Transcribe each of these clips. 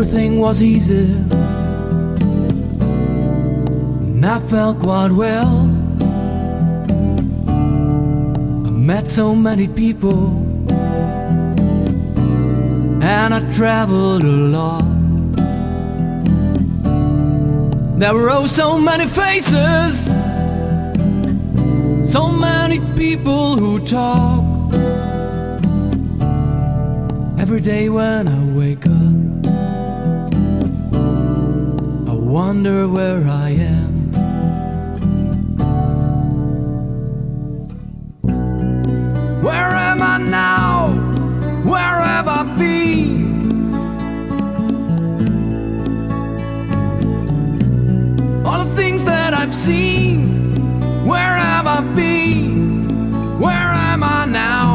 everything was easy, and I felt quite well. I met so many people, and I traveled a lot. There were oh so many faces, so many people who talk. Every day when I wake up, I wonder where I am. Where am I now? Where have I been? All the things that I've seen, where have I been? Where am I now?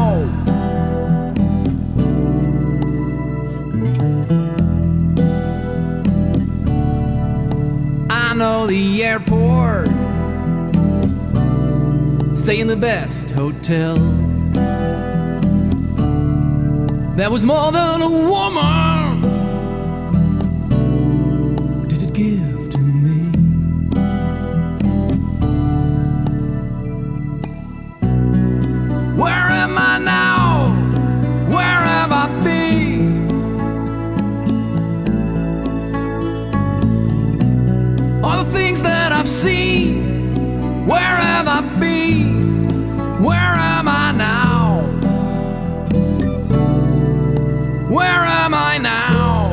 I know the airport, stay in the best hotel. There was more than a woman. What did it give to me? Where am I now? Where have I been? All the things that I've seen, where have I been? Where am I now? Where am I now?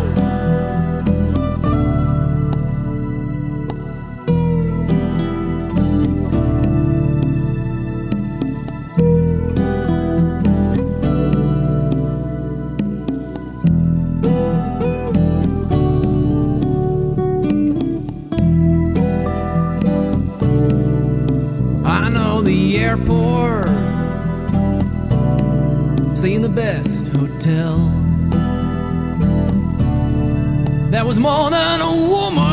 I know the airport, stay in the best hotel. There was more than a woman.